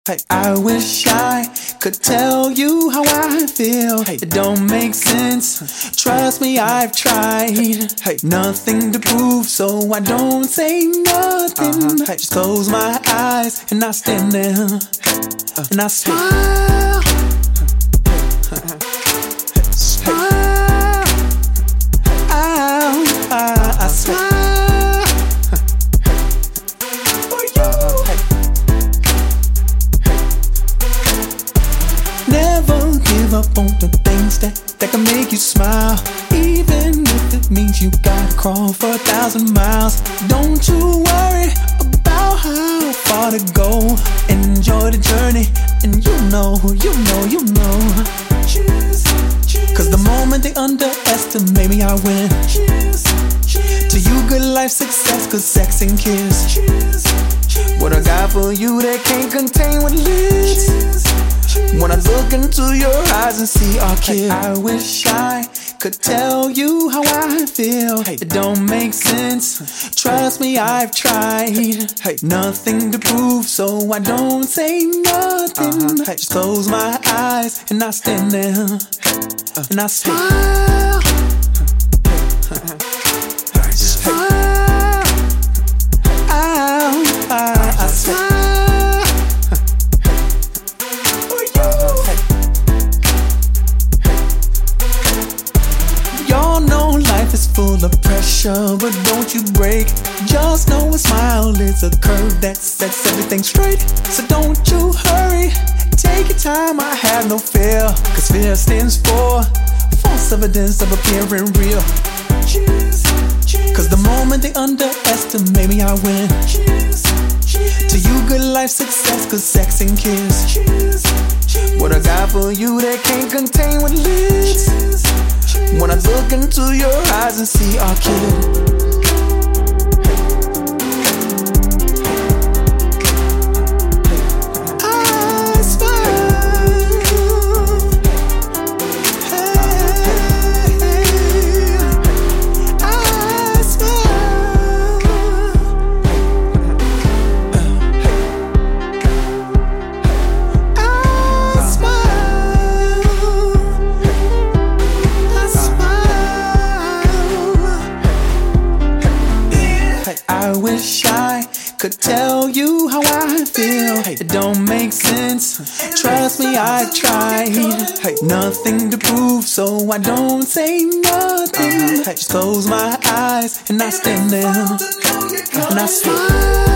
Hey, I wish I could tell you how I feel. Hey, it don't make sense. Trust me, I've tried. Hey, nothing to prove, so I don't say nothing. Hey, just close my eyes and I stand there and I smile. Smile. I smile. Never give up on the things that can make you smile. Even if it means you gotta crawl for 1,000 miles. Don't you worry about how far to go. Enjoy the journey, and you know. Cheers, cheers. Cause the moment they underestimate me, I win. Cheers, cheers. To you, good life, success, cause sex and kiss. Cheers, cheers. What I got for you that can't contain what lives. Cheers. When I look into your eyes and see our kids, I wish I could tell you how I feel. It don't make sense. Trust me, I've tried. Nothing to prove, so I don't say nothing. Just close my eyes and I stand there and I smile. Smile. I smile. It's full of pressure, but don't you break. Just know a smile is a curve that sets everything straight. So don't you hurry, take your time, I have no fear. Cause fear stands for false evidence of appearing real. Cheers, cheers. Cause the moment they underestimate me, I win. Cheers, cheers. To you, good life, success, cause sex and kiss. Cheers, cheers. What I got for you that can't contain what lives. Cheers. When I look into your eyes and see our kid. I smile. Hey, I smile. I smile. I wish I could tell you how I feel. It don't make sense. Trust me, I've tried. Nothing to prove, so I don't say nothing. Just close my eyes and I stand there and I smile.